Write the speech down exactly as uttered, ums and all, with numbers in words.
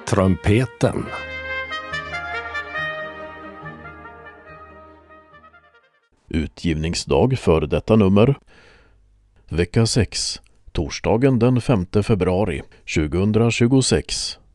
Trumpeten. Utgivningsdag för detta nummer. Vecka sex. Torsdagen den femte februari tjugohundratjugosex.